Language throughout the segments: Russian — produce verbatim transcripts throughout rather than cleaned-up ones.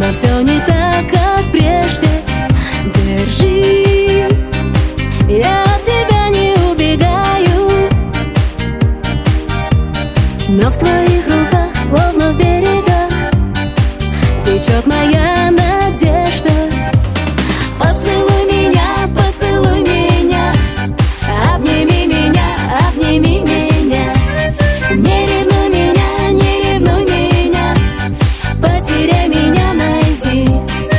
но все не так, как прежде. Держи, я от тебя не убегаю, но в твоих руках, словно в берегах, течет моя надежда. Поцелуй меня, поцелуй меня, обними меня, обними меня. Не ревнуй меня, не ревнуй меня, потеряй меня, найди.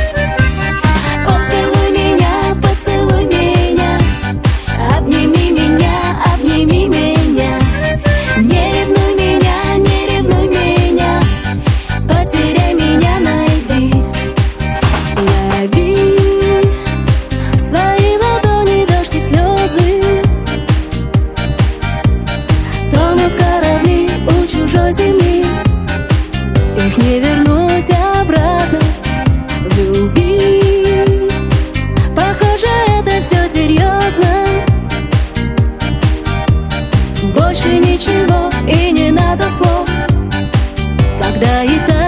Поцелуй меня, поцелуй меня, обними меня, обними меня. Не ревнуй меня, не ревнуй меня, потеряй меня, найди. Лови в свои ладони дождь и слезы, тонут корабли у чужой земли, их не вернуть обратно. Люби, похоже, это все серьезно. Больше ничего и не надо слов, когда и так